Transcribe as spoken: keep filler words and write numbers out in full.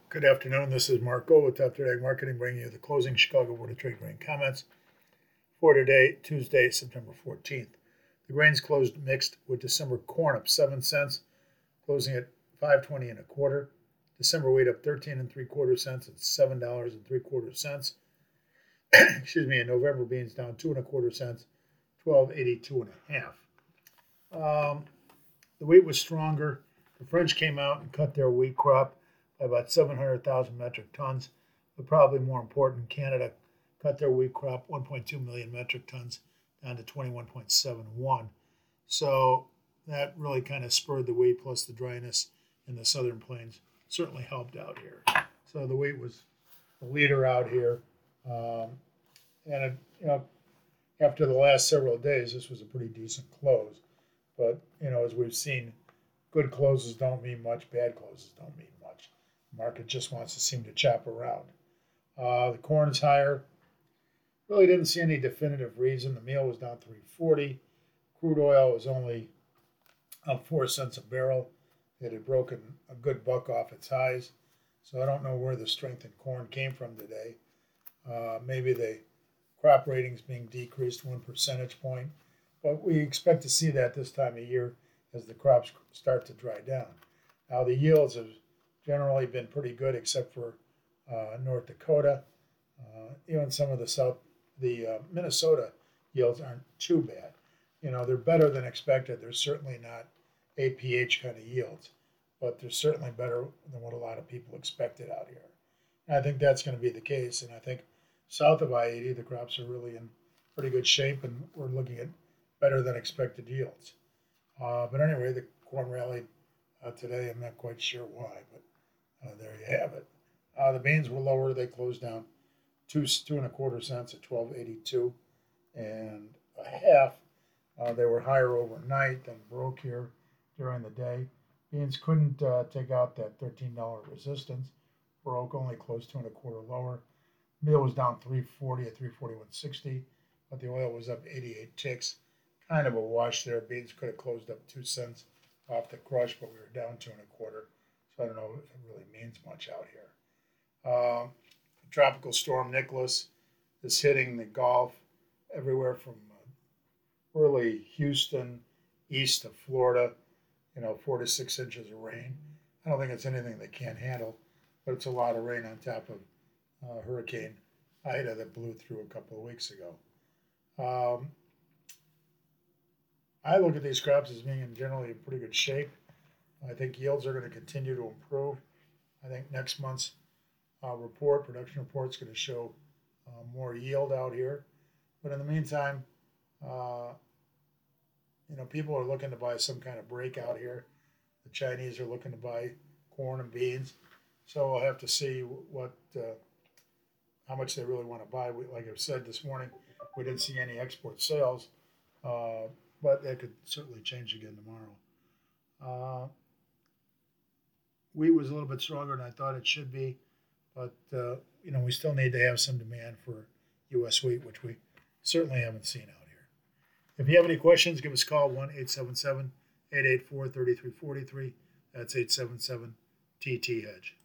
Good afternoon. This is Mark Gold with Top Third Ag Marketing, bringing you the closing Chicago Board of Trade grain comments for today, Tuesday, September fourteenth. The grains closed mixed with December corn up seven cents, closing at five twenty and a quarter. December wheat up thirteen and three quarter cents at seven dollars and three quarter cents. Excuse me. And November beans down two and a quarter cents, twelve eighty two and a half. Um, the wheat was stronger. The French came out and cut their wheat crop by about seven hundred thousand metric tons. But probably more important, Canada cut their wheat crop one point two million metric tons down to twenty-one point seven one. So that really kind of spurred the wheat, plus the dryness in the southern plains certainly helped out here. So the wheat was the leader out here. Um, and, it, you know, after the last several days, this was a pretty decent close. But, you know, as we've seen, good closes don't mean much, bad closes don't mean much. The market just wants to seem to chop around. Uh, the corn is higher. Really didn't see any definitive reason. The meal was down three forty. Crude oil was only up four cents a barrel. It had broken a good buck off its highs. So I don't know where the strength in corn came from today. Uh, maybe the crop ratings being decreased one percentage point. But we expect to see that this time of year as the crops start to dry down. Now the yields have generally been pretty good, except for uh, North Dakota. Uh, even some of the South, the uh, Minnesota yields aren't too bad. You know, they're better than expected. They're certainly not A P H kind of yields, but they're certainly better than what a lot of people expected out here. And I think that's going to be the case. And I think south of I eighty, the crops are really in pretty good shape, and we're looking at better than expected yields. Uh, but anyway, the corn rallied uh, today. I'm not quite sure why, but uh, there you have it. Uh, the beans were lower. They closed down two two and a quarter cents at twelve eighty-two and a half. Uh, they were higher overnight than broke here during the day. Beans couldn't uh, take out that thirteen dollar resistance. Broke only closed two and a quarter lower. Meal was down three forty at three forty-one sixty, but the oil was up eighty-eight ticks. Kind of a wash there. Beans could have closed up two cents off the crush, but we were down two and a quarter. So I don't know if it really means much out here. Uh, tropical storm Nicholas is hitting the Gulf everywhere from uh, early Houston east of Florida. You know, four to six inches of rain. I don't think it's anything they can't handle, but it's a lot of rain on top of uh, Hurricane Ida that blew through a couple of weeks ago. Um, I look at these crops as being in generally in pretty good shape. I think yields are going to continue to improve. I think next month's uh, report, production report, is going to show uh, more yield out here. But in the meantime, uh, you know, people are looking to buy some kind of breakout here. The Chinese are looking to buy corn and beans. So we'll have to see what, uh, how much they really want to buy. We, like I've said this morning, we didn't see any export sales. Uh, But that could certainly change again tomorrow. Uh, wheat was a little bit stronger than I thought it should be, but uh, you know, we still need to have some demand for U S wheat, which we certainly haven't seen out here. If you have any questions, give us a call one eight seven seven, eight eight four, three three four three. That's eight seven seven T T Hedge.